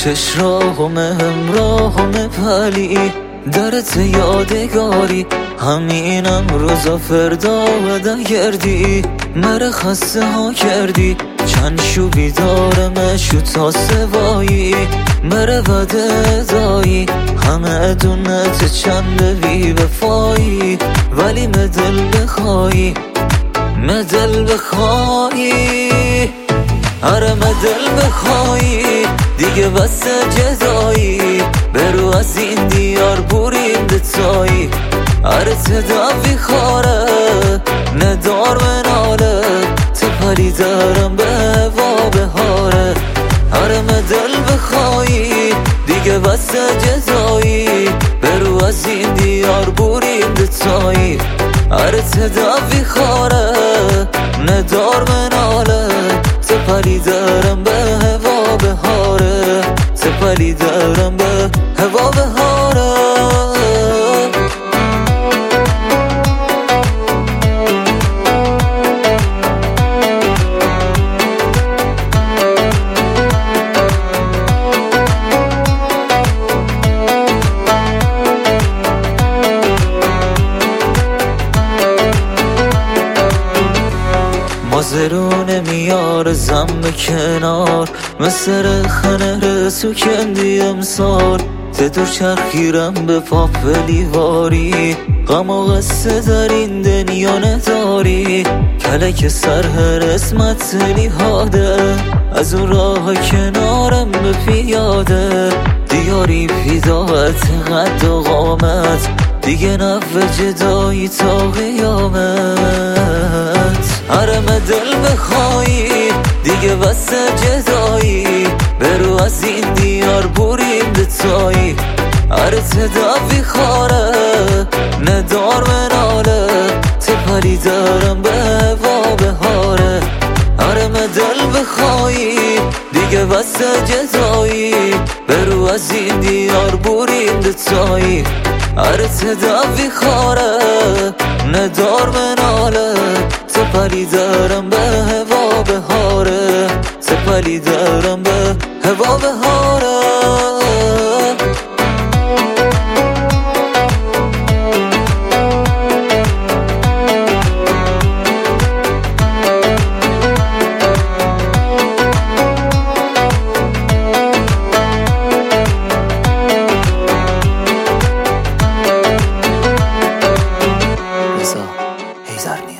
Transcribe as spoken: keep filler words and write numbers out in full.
آتش راهم همراهم پلی درت یادگاری همینم روزا فردا و دگردی مره خسته ها کردی چند شو بیدارم شو تا سوایی مره وده دایی همه دونت چند بی بفایی ولی مدل بخوایی مدل بخوایی آره مدل بخوایی دیگه بس جدایی برو از این دیار بریم دتایی آره تداوی خاره ندار مناله تپلی دارم به هوا بهاره آره مدل بخوایی دیگه بس جدایی برو از این دیار بریم دتایی آره تداوی خاره ندار مناله تپلی دارم به هوا بهاره تپلی دارم به هوا بهاره مازرون میار زم کنار مثل خنه رسو کندی امسال تدور چرخیرم به پاپلی واری غم و قصه در این دنیا نداری کلک سر هر اسمت نیهاده از اون راه کنارم به پیاده دیاری فیداعت قد و قامت دیگه نفع جدایی تا قیامت آره مدل بخوایی دیگه بس جدایی برو از این دیار بریم دتایی آره تداوی خاره ندار مناله تپلی دارم به هوا بهاره آره مدل بخوایی دیگه بس جدایی برو از این دیار بریم دتایی آره تداوی خاره ندار مناله تپلی دارم به هوا بهاره تپلی دارم به هوا بهاره هیزر